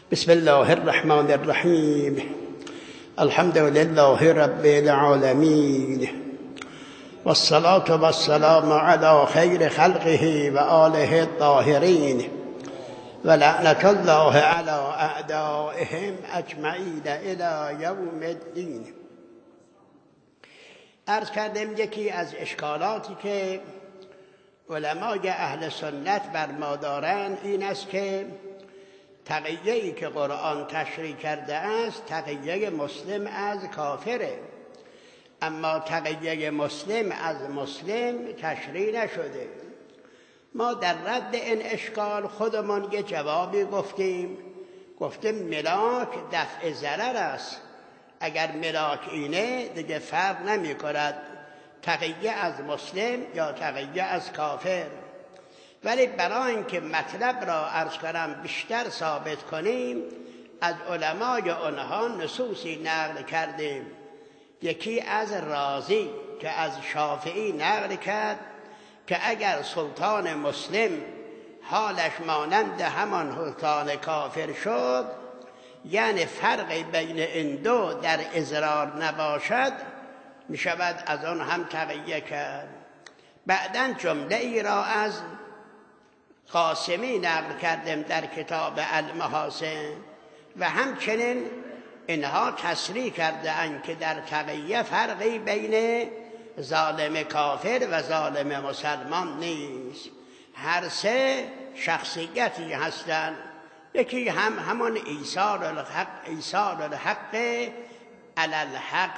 بسم الله الرحمن الرحیم. الحمد لله رب العالمین والصلاة والسلام على خیر خلقه و آله الطاهرین و لعنت الله علی اعدائهم اجمعین الی یوم الدین. عرض کردم یکی از اشکالاتی که علمای اهل سنت بر ما دارند این است که تقیه‌ای که قرآن تشریح کرده است تقیه مسلم از کافره، اما تقیه مسلم از مسلم تشریح نشده. ما در رد این اشکال خودمون یه جوابی گفتیم ملاک دفع ضرر است. اگر ملاک اینه دیگه فرق نمی کند تقیه از مسلم یا تقیه از کافر. ولی برای اینکه مطلب را عرض کنم بیشتر ثابت کنیم از علمای آنها نصوصی نقل کردیم. یکی از رازی که از شافعی نقل کرد که اگر سلطان مسلم حالش مانند همان سلطان کافر شد، یعنی فرقی بین این دو در اضرار نباشد، می شود از آن هم تقیه کرد. بعداً جمله ای را از قاسمی نقل کردم در کتاب المحاسن و همچنین اینها تصریح کرده اند که در تقیه فرقی بین ظالم کافر و ظالم مسلمان نیست. هر سه شخصیتی هستند. یکی همون ایثار الحق علی الحق،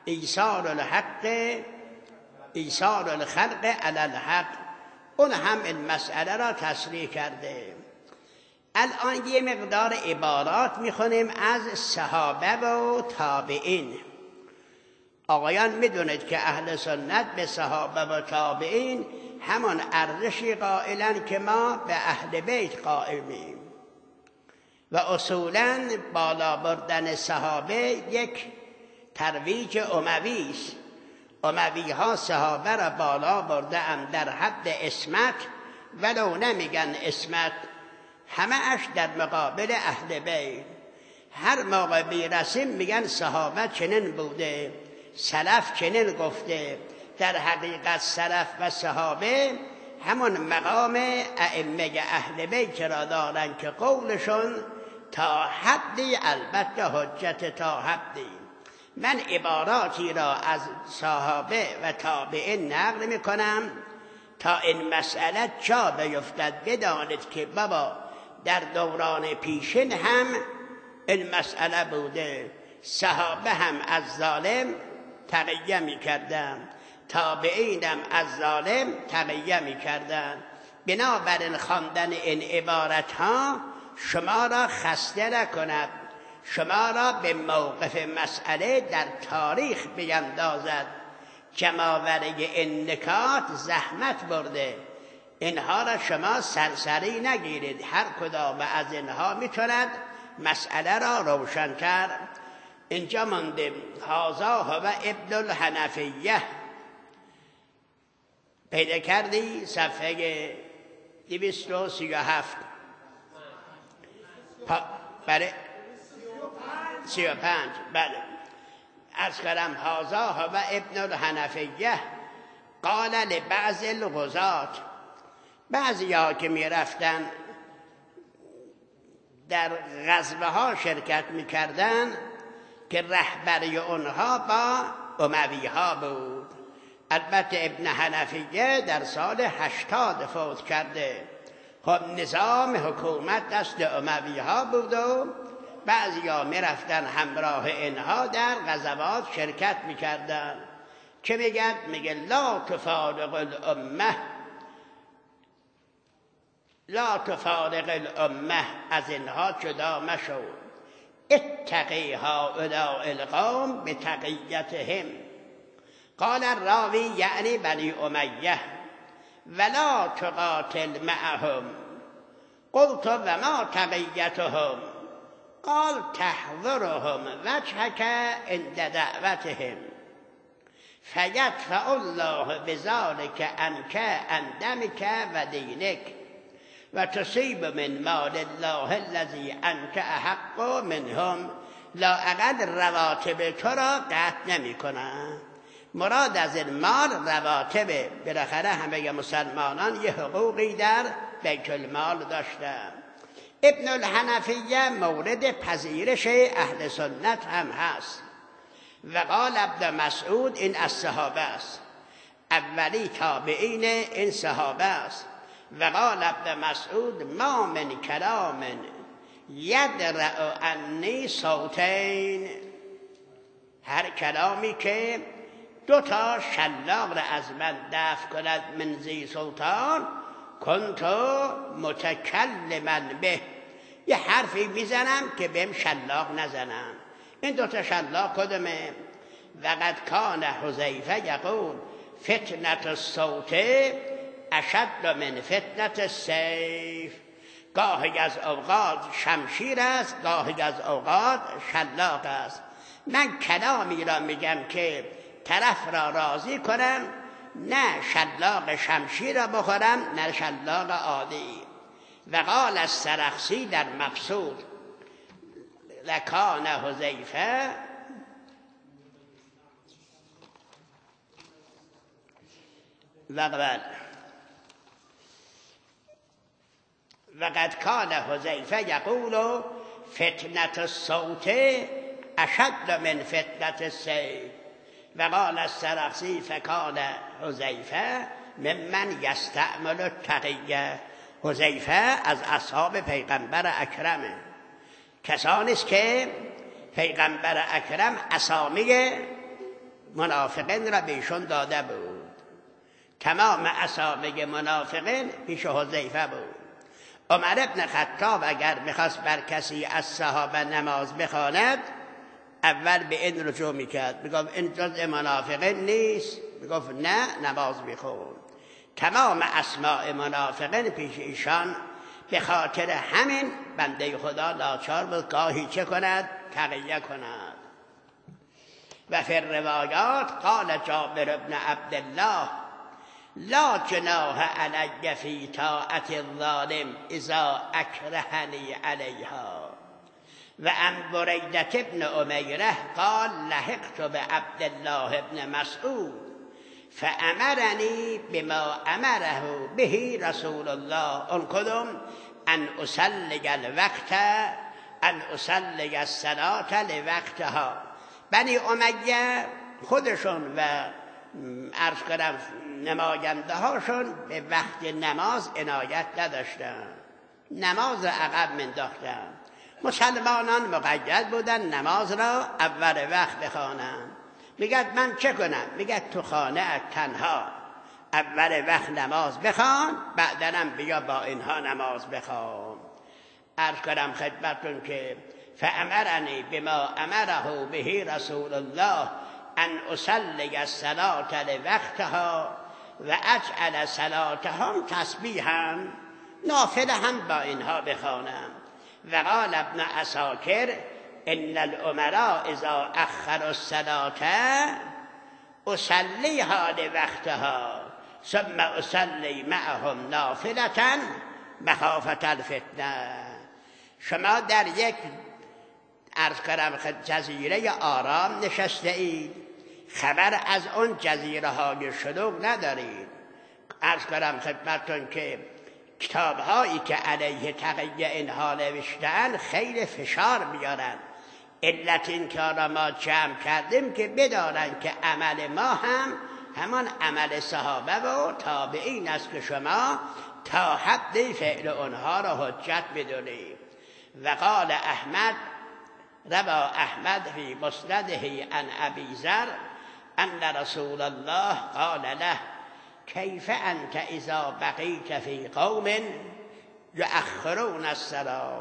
ایثار الخلق علی الحق، اون هم این مسئله را تصریح کرده. الان یه مقدار عبارات میخونیم از صحابه و تابعین. آقایان میدونید که اهل سنت به صحابه و تابعین همان ارزشی قائلن که ما به اهل بیت قائلیم و اصولاً بالا بردن صحابه یک ترویج اموی است. اموی ها صحابه را بالا برده ام در حد اسمت، ولو نمیگن اسمت، همه اش در مقابل اهل بیت. هر موقع بیرسیم میگن صحابه چنین بوده، سلف چنین گفته. در حقیقت سلف و صحابه همون مقام ائمه اهل بیت را دارن که قولشون تا حدی، البته حجت تا حدی. من عباراتی را از صحابه و تابعین نقل میکنم تا این مسئله جا بیفتد. بدانید که بابا در دوران پیشین هم این مسئله بوده. صحابه هم از ظالم تقیه میکردن، تابعین هم از ظالم تقیه میکردن. بنابراین خواندن این عبارت ها شما را خسته نکند، شما را به موقف مسئله در تاریخ بیندازد. جمع‌آوری این نکات زحمت برده، اینها را شما سرسری نگیرید. هر کدام از اینها میتواند مسئله را روشن‌تر. اینجا مانده هذا هو ابن الحنفیه، پیدا کردی؟ صفحه 237 بله 35. بله عرض کردم هذا هو ابن الحنفیه قال لبعض الغزاة. بعضی ها که می رفتن در غزوه ها شرکت می کردن که رهبری اونها با اموی ها بود. البته ابن حنفیه در سال 80 فوت کرده. خب نظام حکومت دست اموی ها بود و بعضی ها می رفتن همراه اینها در غزوات شرکت می کردن. که میگه لا تفارق الامه، لا تفارق الامه، از اینها جدا مشو. اتقی هؤلاء القوم بتقیتهم. قال الراوی یعنی بنی امیه ولا تقاتل معهم. قلت وما تقیتهم؟ قال تحذرهم وجهك عند دعوتهم فیدفع الله بذلك عنك عن دمك و دینک و تصیب من مال الله الذی انت احق منهم، لااقل رواتب تو را قطع نمی کنند. مراد از این مال رواتب، بالاخره همه مسلمانان یه حقوقی در بیت المال داشتن. ابن الحنفیه مورد پذیرش اهل سنت هم هست. و قال ابن مسعود، این از صحابه است، اولی تابعین این صحابه است. و قال ابن مسعود ما من کلام یدرع عنی صوتین، هر کلامی که دو تا شلاق را از من دفع کند من ذی سلطان کنت متکلما به، یه حرفی میزنم که بهم شلاق نزنم. این دو تا شلاق کدومه؟ وقد کان حذیفه یقول فتنة الصوت اشد من فتنة السیف، گاهی از اوقات شمشیر است، گاهی از اوقات شلاق است. من کلامی را میگم که طرف را راضی کنم، نه شلاق شمشیر را بخورم، نه شلاق عادی. و قال السرخسی در مقصود لکان حذیفه وقد کان حذیفه یقول فتنة الصوت اشد من فتنة السیف. و قال السرخسی فکان حذیفه ممن یستعمل التقیه، حذیفه از اصحاب پیغمبر اکرمه، کسانی است که پیغمبر اکرم اسامی منافقین را بهشون داده بود. تمام اسامی منافقین پیش حذیفه بود. عمر ابن خطاب اگر میخواست بر کسی از صحابه نماز بخواند، اول به این رجوع میکرد، میگفت این جزء منافقین نیست، میگفت نه نماز میخون. تمام اسماء منافقین پیش ایشان، به خاطر همین بنده خدا لاچار بود گاهی چه کند؟ تقیه کند. و فی الروایات قال جابر بن عبدالله لا جناح علی فی طاعة الظالم اذا اکرهنی علیها. و عن بریدة بن امیره قال لحقت بعبدالله بن مسعود فامرنی بما امره به رسول الله، اون کدوم؟ ان اصلی الوقت، ان اصلی الصلاة لوقتها. بنی امیه خودشون و عرض کنم نماینده هاشون به وقت نماز عنایت نداشتن، نماز عقب منداختن. مسلمانان مقید بودن نماز را اول وقت بخوانن. میگه من چه کنم؟ میگه تو خانه تنها اول وقت نماز بخوان، بعدنم بیا با اینها نماز بخوان. عرض کنم خدمتون که فامرنی بما امره به رسول الله ان اصلی الصلاة لوقتها و اجعل صلاتهم تسبیحا، نافله هم با اینها بخوانم. و قال ابن عساکر ان الامراء اذا اخروا الصلاة اصلیها لوقتها ثم اصلی معهم نافلة مخافة الفتنه. شما در یک عرض کنم جزیره آرام نشسته اید، خبر از اون جزیره های شلوغ ندارید. عرض کنم خدمتتون که کتاب هایی که علیه تقیه اینها نوشتن خیلی فشار بیارن. علت این کار ما جمع کردیم که بدانن که عمل ما هم همان عمل صحابه و تابعین است که شما تا حد فعل اونها را حجت بدونید. و قال احمد روى احمد فی مسنده عن ابی ذر ان رسول الله قال له کیف انت اذا بقیت فی قوم یؤخرون الصلاة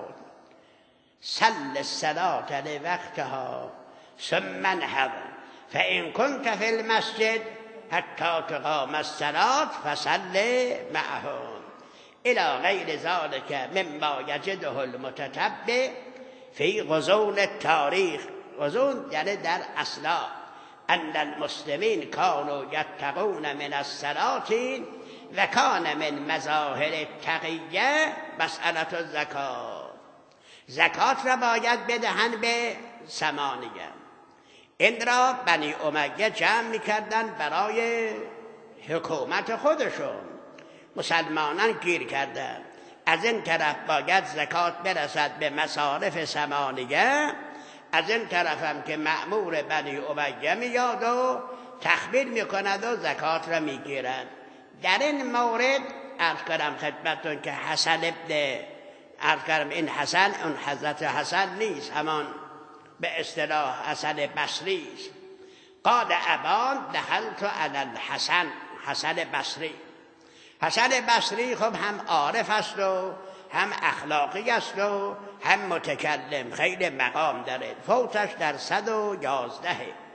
صل الصلاة لوقتها ثم انهض فان كنت في المسجد حتى تقام الصلاة فصل معهم الى غیر ذلك مما یجده المتتبع فی غزون التاریخ. غزون یعنی در اصلا ان المسلمین كانوا یتقون من الصلاة و کان من مظاهر تقیه مسئلت الزکات. زکات را باید بدهند به ثمانیه. این را بنی امیه جمع میکردن برای حکومت خودشون. مسلمانان گیر کردن از این طرف باید زکات برسد به مصارف ثمانیه، از این طرف هم که مأمور بنی امیه میاد و تخبیر میکند و زکات را میگیرد. در این مورد عرض کردم خدمتتون که حسن ابن عرض کردم این حسن اون حضرت حسن نیست، همان به اصطلاح حسن بصری است. قال ابان دخلت علی الحسن، حسن بصری. حسن بصری خب هم عارف است و هم اخلاقی است و هم متکلم، خیلی مقام داره. فوتش در 111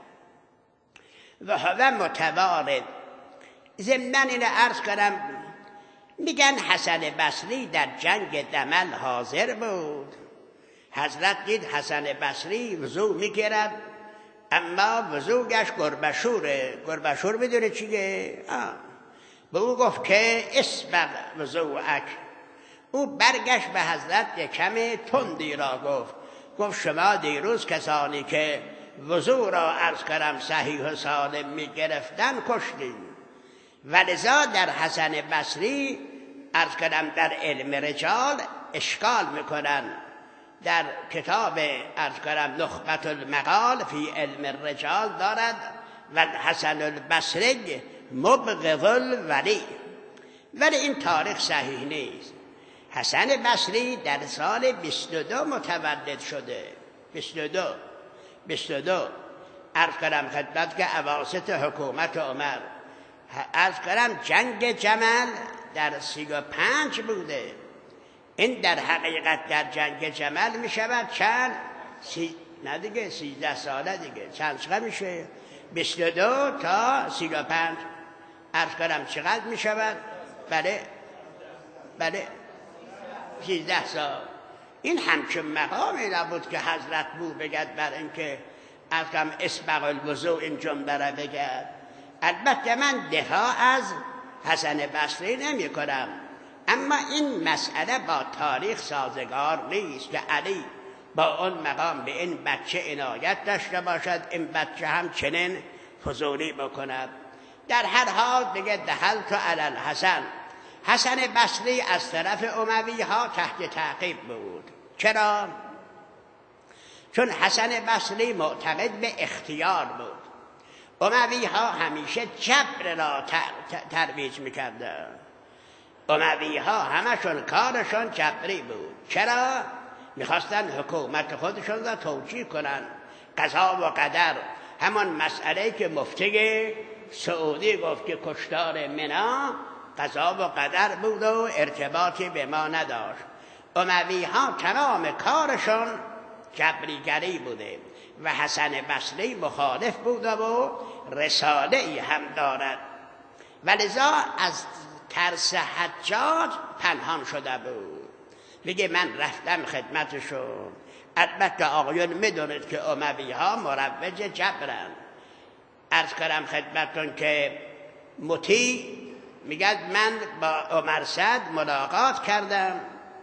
و هو متوارد. ضمن اینو عرض کردم میگن حسن بصری در جنگ دمل حاضر بود. حضرت دید حسن بصری وضو میگیرد اما وضوگش گربشوره. گربشور میدونه چیه؟ به او گفت که اسبق وضوعک. او برگشت به حضرت یک کم تندی را گفت شما دیروز کسانی که وضو را عرض کردم صحیح و سالم میگرفتن کشتین. ولذا در حسن بصری عرض کردم در علم رجال اشکال میکنن. در کتاب عرض کردم نخبة المقال فی علم الرجال دارد و حسن البصری مبغض الولی، ولی این تاریخ صحیح نیست. حسن بصری در سال 22 متولد شده. 22 عرض کردم خدمت که اواسط حکومت عمر. عرض کردم جنگ جمل در 35 بوده. این در حقیقت در جنگ جمل می شود چند؟ نه دیگه 13 ساله دیگه. چقدر میشه؟ 22 تا 35 عرض کردم چقدر می شود؟ بله 13 سال. این همچون مقامی نبود که حضرت بو بگد بر اینکه عرض کردم اسبق الوضوء این جمله را بگد. البته من دفاع از حسن بصری نمی کنم، اما این مسئله با تاریخ سازگار نیست که علی با اون مقام به این بچه عنایت داشته باشد، این بچه هم چنین فضولی بکند. در هر حال دیگه دخلت علی الحسن. حسن بصری از طرف اموی ها تحت تعقیب بود. چرا؟ چون حسن بصری معتقد به اختیار بود. اموی ها همیشه جبر را ترویج میکردن. اموی ها همشون کارشون جبری بود. چرا؟ میخواستن حکومت خودشون را توجیه کنن. قضا و قدر، همان مسئله که مفتی سعودی گفت که کشتار منا قضا و قدر بود و ارتباطی به ما نداشت. اموی ها تمام کارشون جبریگری بوده و حسن بصری مخالف بود و رساله ای هم دارد، ولذا از ترس حجاج پنهان شده بود. میگه من رفتم خدمتشون. البته آقایون میدونید که اموی ها مروج جبرن. عرض کردم خدمتون که مطیع میگه من با عمر سعد ملاقات کردم،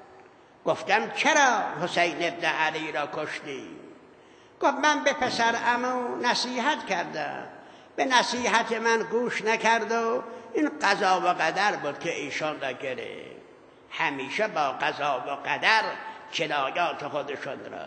گفتم چرا حسین ابن علی را کشتی؟ گفت من به پسر عمو نصیحت کردم، به نصیحت من گوش نکرد و این قضا و قدر بود که ایشان را گرفت. همیشه با قضا و قدر جنایات خودشون را.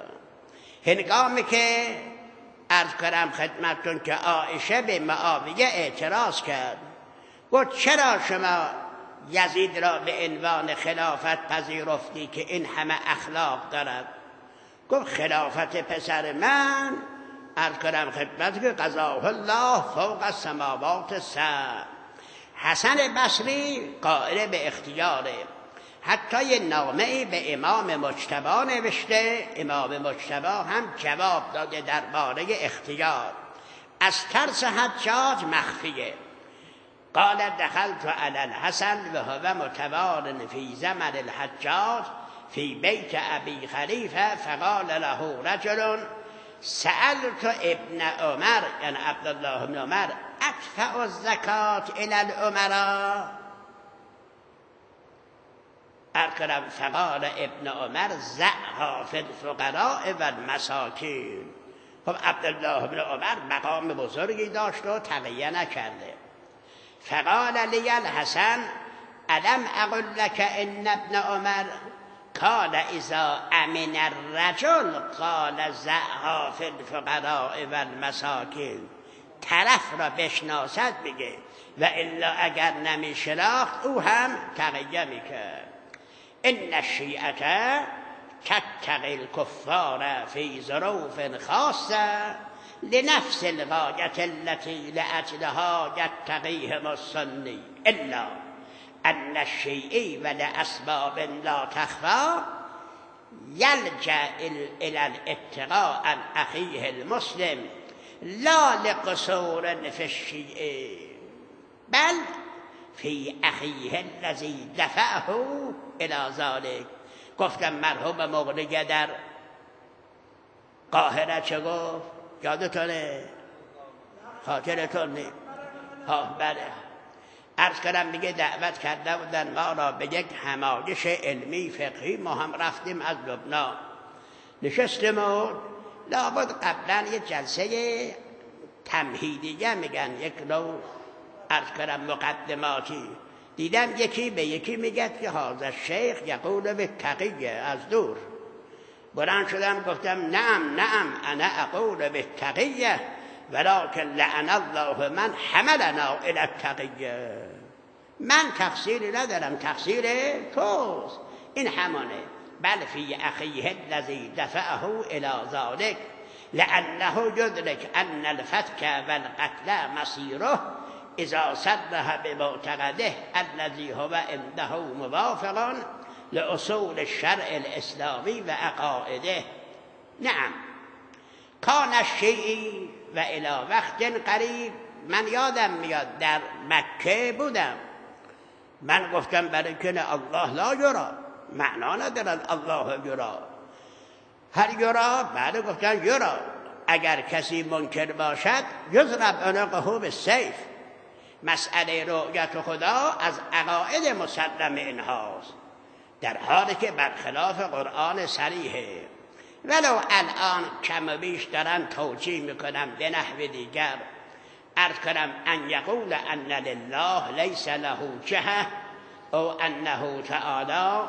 هنگامی که عرض کردم خدمتتون که عایشه به معاویه اعتراض کرد، گفت چرا شما یزید را به عنوان خلافت پذیرفتی که این همه اخلاق دارد؟ گفت خلافت پسر من عرض کردم خدمت که قضاه الله فوق السماوات السبع. حسن بصری قائل به اختیاره. حتی یه نامه‌ای به امام مجتبی نوشته، امام مجتبی هم جواب داده درباره اختیار. از ترس حجاج مخفیه. قال دخلت علی الحسن و هو متوار فی زمن الحجاج فی بیت ابی خلیفه فقال له رجل سألت ابن عمر، یعنی عبدالله بن عمر، ادفع الزکات الی الامراء. ارکرم فقال ابن عمر زعها فی الفقراء و المساکین. خب عبدالله ابن عمر مقام بزرگی داشت و تقیه نکرده. فقال لی الحسن الم اقل لك ان ابن عمر قال اذا امن الرجل قال زعها فی الفقراء و المساکین. طرف را بشناسد بگه و الا اگر نمیشناخت او هم تقیه میکرد. ان الشیعة تتقی الكفار فی ظروف خاصه لنفس الغایة التي لأجلها يتقيهم السنی الا ان الشیعی ولاسباب لا تخفى یلجأ الى الاتقاء عن اخیه المسلم لا لقصور في الشیعه بل فی اخیه الذی دفعه الى ذلك. گفتم مرحوم مغرقه در قاهره چه گفت؟ یادتونه؟ خاطرتون نی؟ بله. عرض کردم میگه دعوت کرده بودن ما را به یک همایش علمی فقهی. ما هم رفتیم از لبنان نشستیم و لابد قبلا یه جلسه تمهیدیه میگن، یک نوع عرض کردم مقدماتی. دیدم یکی به یکی میگه که هذا الشیخ یقول بالتقیه. از دور بلند شدم گفتم نعم انا اقول بالتقیه ولكن لعن الله من حملنا الى التقیه. من تقصیری ندارم، تقصیر توست. این همانه. بل فی اخیه الذی دفعه الى ذلك لانه یدرک ان الفتك والقتل مسیره اذا صرح بمعتقده الذي هو عنده موافق لأصول الشرع الاسلامی و عقائده. نعم کان الشیعی و الی وقت قریب. من یادم میاد در مکه بودم، من گفتم برای که الله لا یرا، معنا ندارد الله یرا. هر یرا بعد گفتن یرا. اگر کسی منکر باشد یضرب عنقه بالسیف. مسئله رؤیت خدا از عقاید مسلم اینهاست، در حالی که برخلاف قرآن صریحه. ولو الان کم و بیش دارن توجیه میکنم به نحو دیگر. عرض کنم ان یقول ان لله لیس له جهه او انه تعالی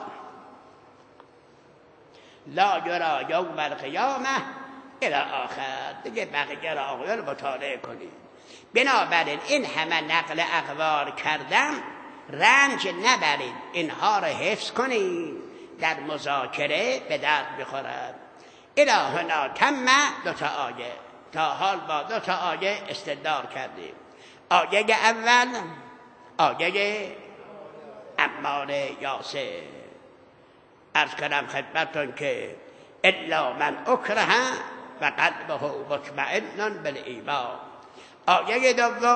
لا یرا یوم القیامه الی آخر. دیگه بقیه را آقایان مطالعه کنید. بنابراین این همه نقل اقوال کردم، رنج نبرید، اینها را حفظ کنید، در مذاکره به درد بخورد. الهنا تم 2 آیه. تا حال با 2 آیه استدلال کردیم. آیه اول آیه عمار یاسر. عرض کردم خدمتتون که الا من اکره و قلبه مطمئن بالایمان. آیه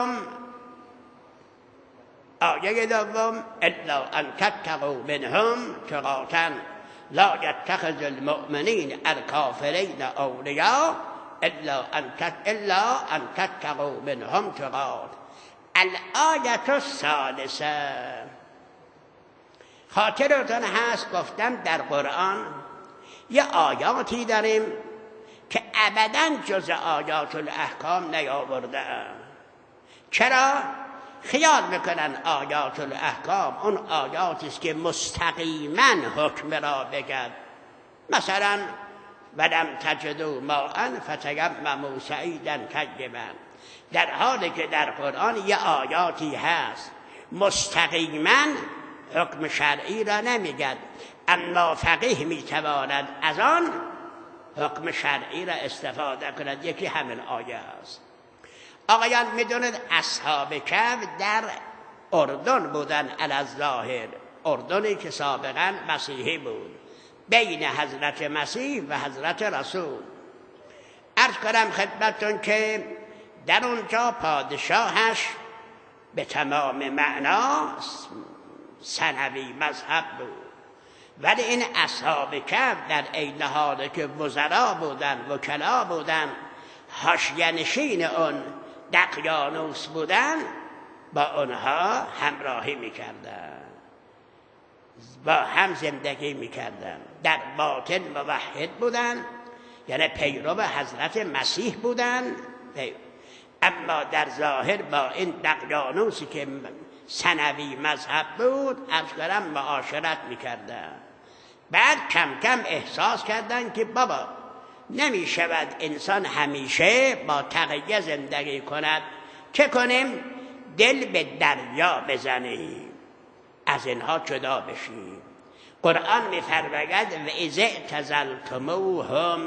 دوم الا ان تتقوا منهم تقاتا لا يتخذ المؤمنین الکافرین اولیاء الا ان تتقوا منهم تقات. الآیه الثالثه. خاطرتون هست گفتم در قرآن یه آیاتی داریم که ابداً جز آیات الاحکام نیاورده. چرا؟ خیال میکنن آیات الاحکام اون آیاتی است که مستقیما حکم را بگد. مثلا ولم تجدوا ماء فتیمموا صعیدا طیبا. در حالی که در قرآن یه آیاتی هست مستقیما حکم شرعی را نمیگد، اما فقیه میتواند از آن حکم شرعی را استفاده کند. یکی همین آیه است. آقایان میدونید اصحاب کهف در اردن بودن، علی الظاهر اردنی که سابقا مسیحی بود، بین حضرت مسیح و حضرت رسول. عرض کنم خدمتتون که در اونجا پادشاهش به تمام معنا ثنوی مذهب بود، ولی این اصحاب کهف در عین حالی که وزرا بودن، وکلا بودن، حاشیه نشین اون دقیانوس بودن، با اونها همراهی میکردن. با هم زندگی میکردن، در باطن موحد بودن، یعنی پیرو حضرت مسیح بودن، اما در ظاهر با این دقیانوسی که ثانوی مذهب بود افکارم معاشرت میکردن. بعد کم کم احساس کردن که بابا نمی شود انسان همیشه با تقیه زندگی کند، چه کنیم؟ دل به دریا بزنیم، از اینها جدا بشیم. قرآن می‌فرماید و اذا اعتزلتموهم،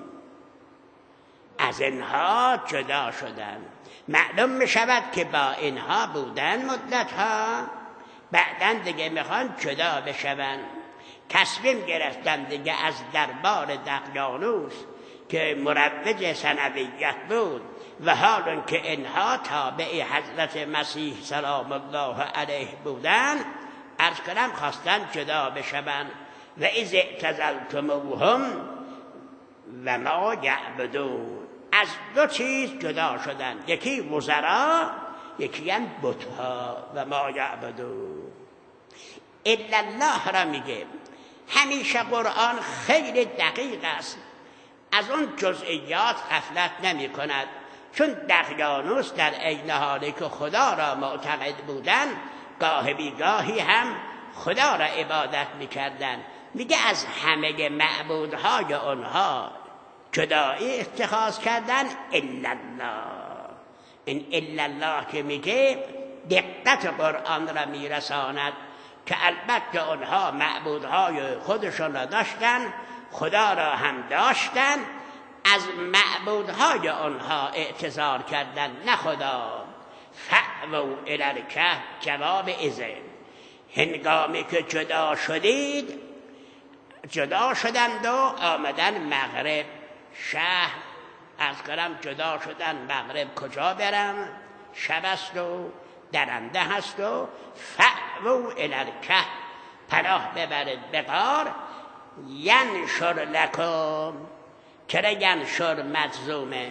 از اینها جدا شدن. معلوم می‌شود که با اینها بودن مدت‌ها، بعداً دیگه میخوان جدا بشون. تصمیم گرفتن دیگه از دربار دقیانوس که مروج ثانویت بود و حال که اینها تابع حضرت مسیح سلام الله علیه بودن، عرض کنم خواستن جدا بشون. و اذ اعتزلتموهم و ما یعبدون، از دو چیز جدا شدن، یکی وزرا، یکی هم بتها. و ما یعبدون الا الله را میگه. همیشه قرآن خیلی دقیق است، از اون جزئیات غفلت نمی کند. چون دقیانوس در عین حالی که خدا را معتقد بودن، گاه بیگاهی هم خدا را عبادت میکردن. میگه از همه معبودهای آنها جدایی اتخاذ کردن الا الله. این الا الله که میگه دقت قرآن را میرساند که البته آنها معبودهای خودشان را داشتن، خدا را هم داشتن، از معبودهای آنها اعتذار کردن، نه خدا. فأووا الی الکهف، جواب اذن. هنگامی که جدا شدید، جدا شدند و آمدن مغرب شهر. از کنم جدا شدن مغرب کجا برن؟ شب است و درنده هست و فأووا الی الکهف، پناه ببرید به غار. ینشر لکم، چرا ینشر مجزومه؟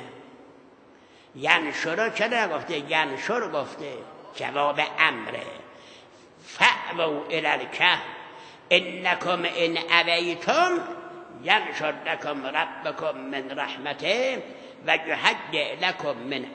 ینشر چرا گفته؟ ینشر گفته، جواب امره. فأووا الی الکهف انکم ان ابیتم ینشر لکم ربکم من رحمته و یهیئ لکم من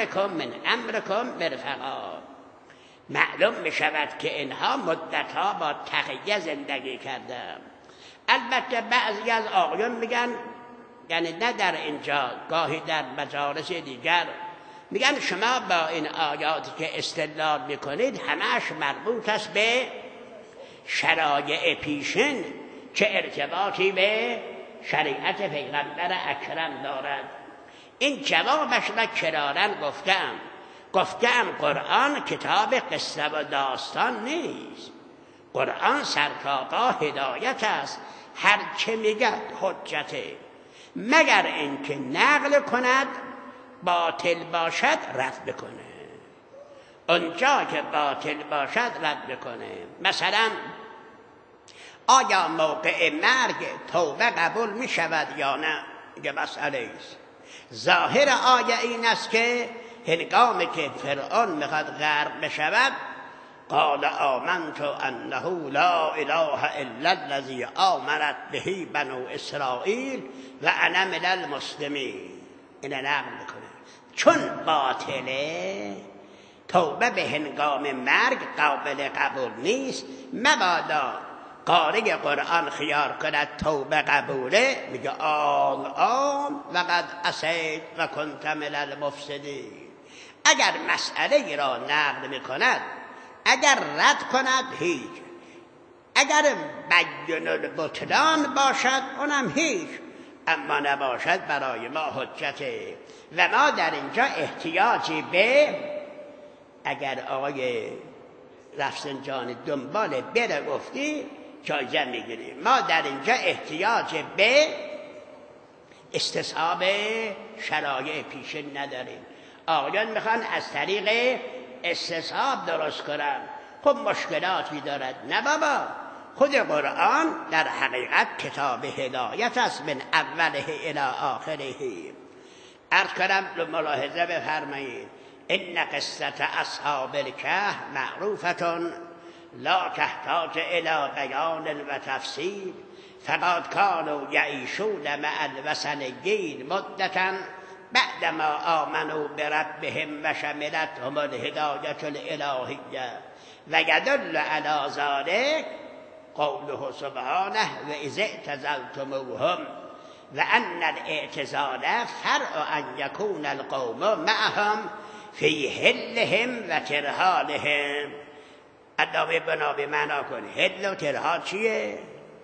امرکم مرفقا. معلوم می شود که اینها مدتها با تقیه زندگی کردن. البته بعضی از آقایون میگن، یعنی نه در اینجا، گاهی در مجالس دیگر میگن شما با این آیاتی که استدلال میکنید همش مربوط است به شرایع پیشین، چه ارتباطی به شریعت پیغمبر اکرم دارد. این جوابش را کرارن گفتم قرآن کتاب قصه و داستان نیست. قرآن سرتاپا هدایت است، هر چه میگه حجته، مگر اینکه نقل کند باطل باشد رد بکنه. اونجا که باطل باشد رد بکنه. مثلا آیا موقع مرگ توبه قبول می شود یا نه؟ یه مسئله است. ظاهر آیه این است که هنگامی که فرعون میخواد غرق بشود، قال آمنت انه لا اله الا الذی آمنت به بنو اسرائیل و انا من المسلمین. این نقل میکنه. چون باطله، توبه به هنگام مرگ قابل قبول نیست. مبادا قاری قرآن خیار کند توبه قبوله، میگه آن وقد عصیت و کنت من المفسدین. اگر مسئله را نقل میکند، اگر رد کند هیچ، اگر بیان البطلان باشد اونم هیچ، اما نباشد برای ما حجته. و ما در اینجا احتیاجی به، اگر آقای رفسنجانی دنبال بره گفتی جایزه میگیریم، ما در اینجا احتیاج به استصحاب شرایع پیشین نداریم. آقایان میخوان از طریق استصحاب درست کنن، خب مشکلاتی دارد. نه بابا، خود قرآن در حقیقت کتاب هدایت است من اوله الی آخره. عرض کنم ملاحظه بفرمایید. ان قصة اصحاب الکهف معروفتون لا تحتاج الى بیان و تفصیل فقد كانوا يعيشون مع الوثنيين مدة بعدما آمنوا بربهم وشملتهم الهداية الإلهية ويدل على ذلك قوله سبحانه وإذ اعتزلتموهم وأن الاعتزال فرع أن يكون القوم معهم في حلهم وترحالهم. ادامه بنا به معنا کن. حل و ترحال چیه؟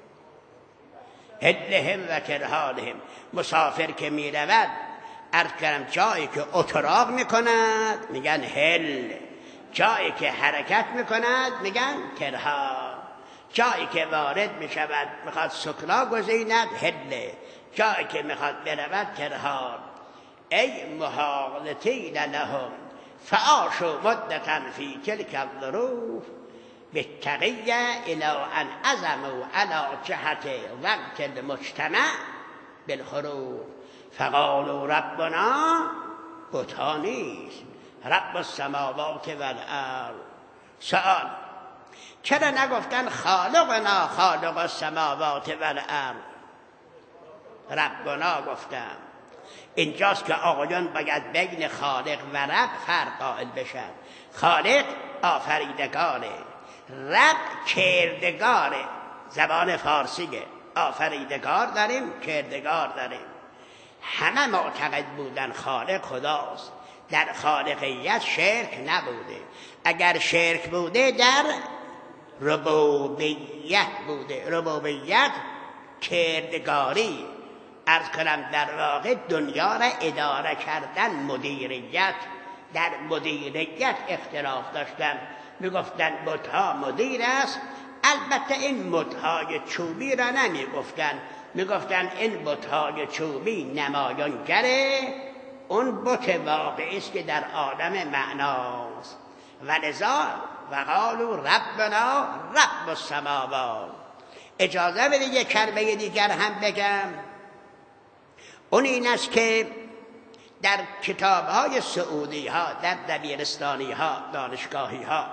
حلهم و ترحالهم. مسافر که می رود عرض کردم جایی که اتراق می کند میگن حل، جایی که حرکت می کند میگن ترحال، جایی که وارد می شود میخواد سکنا گزیند حل، جایی که میخواد برود ترحال. ای محالتین لهم فعاشوا مدة في تلك الظروف بالتقية إلى أن عزموا على جهة وقت المجتمع بالخروج فقالوا ربنا بتانیست رب السماوات والارض. سؤال: چرا نگفتن خالقنا خالق السماوات والارض؟ ربنا گفتم. اینجاست که آقایان باید بین خالق و رب فرق قائل بشن. خالق آفریدگاره، رب کردگاره. زبان فارسیه. آفریدگار داریم، کردگار داریم. همه معتقد بودن خالق خداست. در خالقیت شرک نبوده. اگر شرک بوده در ربوبیت بوده. ربوبیت کردگاری. عرض کنم در واقع دنیا را اداره کردن، مدیریت. در مدیریت اختلاف داشتن، میگفتن بت‌ها مدیر است. البته این بت‌های چوبی را نمیگفتن، میگفتن این بت‌های چوبی نمایانگره اون بت واقعی است که در عالم معناست. ولذا وقالوا ربنا رب السماوات. اجازه بده یک کلمه دیگر هم بگم. اون این است که در کتاب‌های سعودی ها، در دبیرستانی ها، دانشگاهی ها،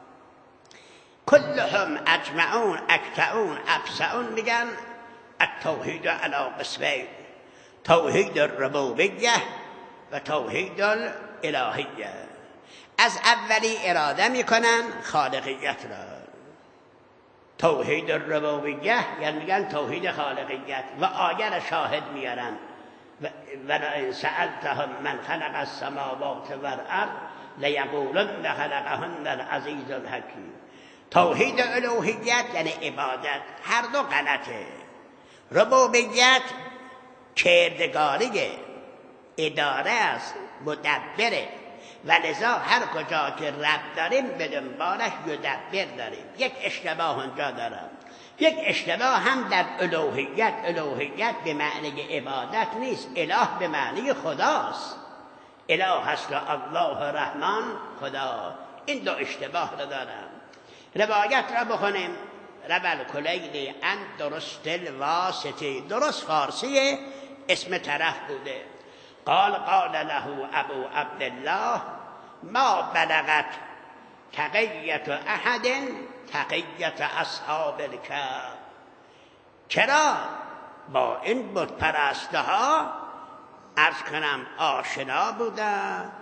کلهم اجمعون اکتعون ابسعون میگن التوحید علی قسمین: توحید الربوبیه و توحید الالهیه. از اولی اراده میکنن خالقیت را. توحید الربوبیه یعنی میگن توحید خالقیت و آیه را شاهد میارن. ولئن سألتهم من خلق السماوات والارض لیقولن خلقهن العزیز الحکیم. توحید الوهیت یعنی عبادت، هر دو غلطه. ربوبیت کردگاریه، اداره است، مدبره. ولذا هر کجا که رب داریم به دنبالش یدبر داریم. یک اشتباه اونجا دارم. یک اشتباه هم در الوهیت. الوهیت به معنی عبادت نیست، اله به معنی خداست. اله هست الله رحمان خدا. این دو اشتباه رو دارم. روایت را بخونیم. ربل کلیلی ان درست الواسطی. درست فارسیه، اسم طرف بوده. قال له ابو عبدالله ما بلغت تقیت احد تقیت اصحاب الکهف. چرا با این بت پرسته ها عرض کنم آشنا بودن،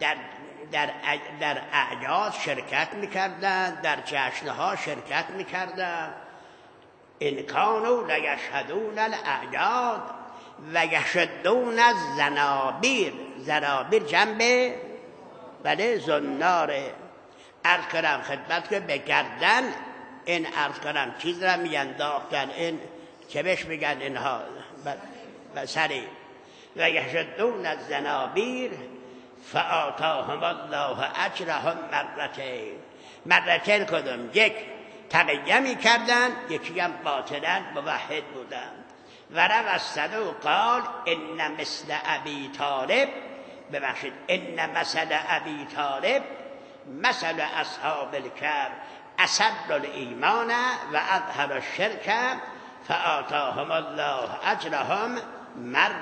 در اعیاد شرکت میکردن، در جشنها شرکت میکردن. ان کانوا لیشهدون الاعیاد و یشدون الزنابیر. زنابیر جنب بله زناره. عرض کنم خدمت که به گردن این عرض کنم چیز را میانداختن، این چه بهش میگن اینها سری. و یشدون الزنابیر فآتاهم الله اجرهم مرتین. مرتین کدوم؟ یک تقیه میکردن، یکی هم باطلا موحد بودن. و روستنو قال ان مثل ابی طالب، ببخشید ان مثل ابی طالب مثل اصحاب الکهف اسر الایمان و اظهر الشرک فآتاهم الله اجرهم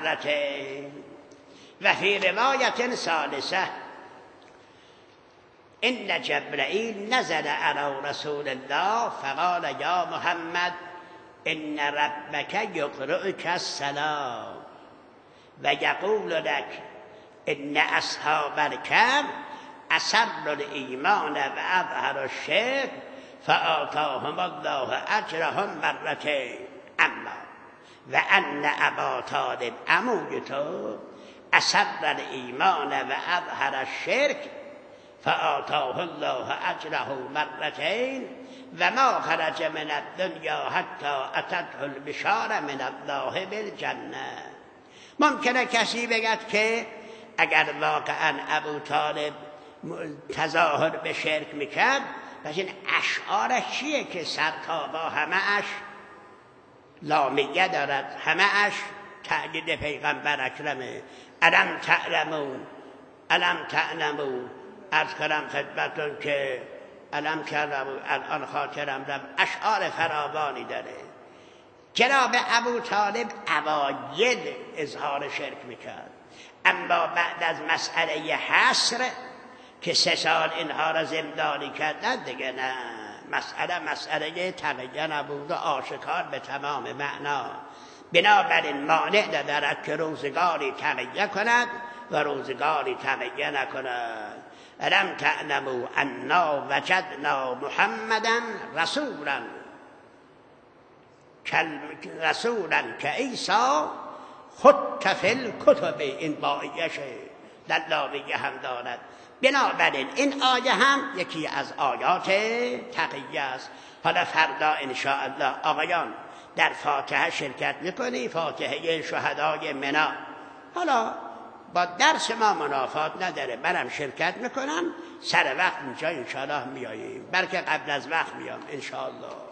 مرتين. و فی روایت ثالثه ان جبرائیل نزل علی رسول الله فقال یا محمد ان ربک یقرئک السلام و یقول لك ان اصحاب الكهف اسروا الایمان و اظهروا الشرك فآتاهم الله اجرهم مرتين اما و ان ابا طالب عموی تو اسر الایمان و اظهر الشرك فآتاه الله اجره مرتين و ما خرج من الدنیا حتی اتته البشاره من الله بالجنه. ممکنه کسی بگد که اگر واقعا ابو طالب تظاهر به شرک میکرد پس این اشعارش چیه که سرتابا همه‌اش لامیه دارد، همه‌اش تأکید پیغمبر اکرمه. الم تعلموا عرض کردم خدمتون که الم تعلموا الان خاطرم رفت، اشعار فراوانی داره. جناب ابو طالب اوایل اظهار شرک میکرد، اما بعد از مسئله حصر که 3 سال اینها را زندانی کردن دیگه نه، مسئله تقیه نبود و آشکار به تمام معنا. بنابراین مانع ندارد که روزگاری تقیه کند و روزگاری تقیه نکند. الم تعلموا انا وجدنا محمدا رسولا که عیسی خط فی الکتب، این بایشه در لاویه هم دارد. بنابراین این آیه هم یکی از آیات تقیه است. حالا فردا انشاءالله آقایان در فاتحه شرکت میکنی، فاتحه شهدای منی. حالا با درس ما منافات نداره، منم شرکت میکنم، سر وقت اینجا انشاءالله میاییم، بلکه قبل از وقت میام انشاءالله.